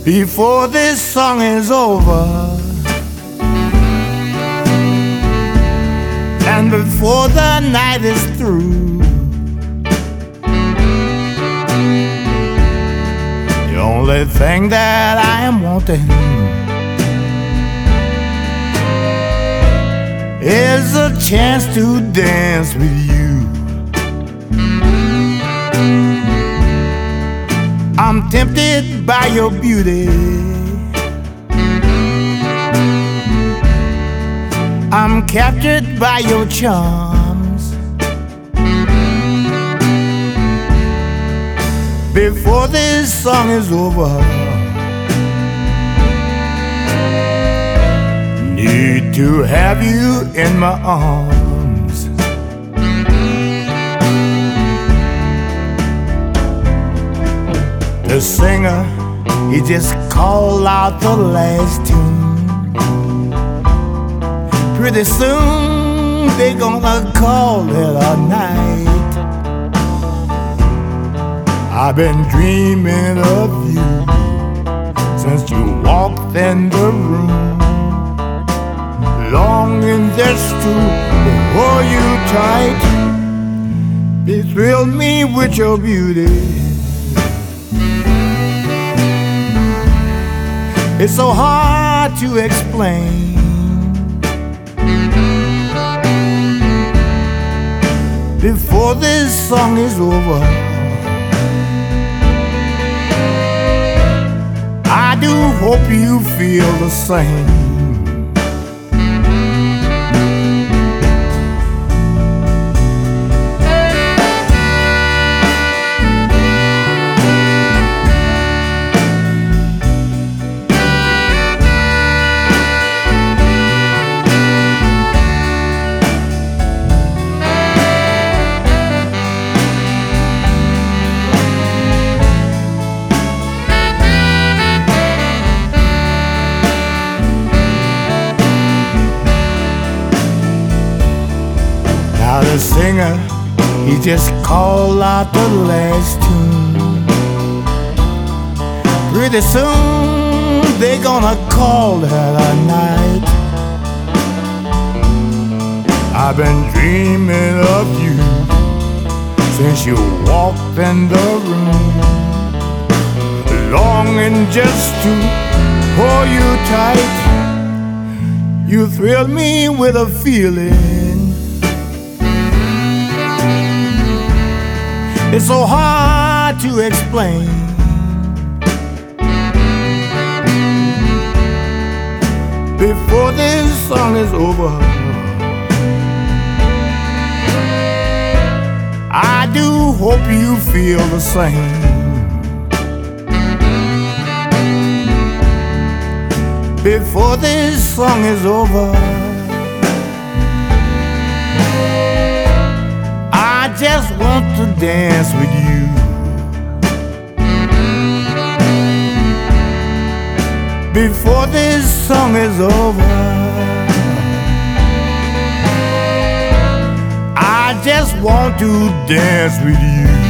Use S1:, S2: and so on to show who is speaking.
S1: before this song is over, and before the night is through. The only thing that I am wanting is a chance to dance with you. I'm tempted by your beauty, I'm captured by your charms. Before this song is over, need to have you in my arms. The singer, he just called out the last tune. Pretty soon they gonna call it a night. I've been dreaming of you since you walked in the room, longing just to hold you tight. Thrill me with your beauty. It's so hard to explain. Before this song is over, I do hope you feel the same. Now the singer, he just called out the last tune. Pretty soon they gonna call it a night. I've been dreaming of you since you walked in the room, longing just to hold you tight. You thrill me with a feeling. It's so hard to explain. Before this song is over, I do hope you feel the same. Before this song is over, I just want to dance with you. Before this song is over, I just want to dance with you.